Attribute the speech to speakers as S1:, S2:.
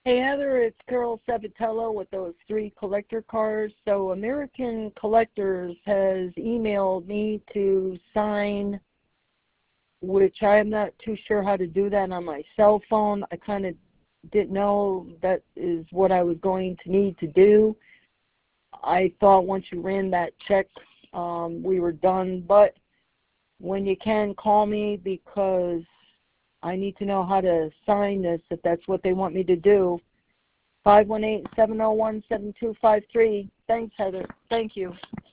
S1: Hey, Heather, it's Carol Sabatello with those 3 collector cars. So American Collectors has emailed me to sign, which I'm not too sure how to do that on my cell phone. I kind of didn't know that is what I was going to need to do. I thought once you ran that check, we were done. But when you can, call me because I need to know how to sign this if that's what they want me to do. 518-701-7253. Thanks, Heather. Thank you.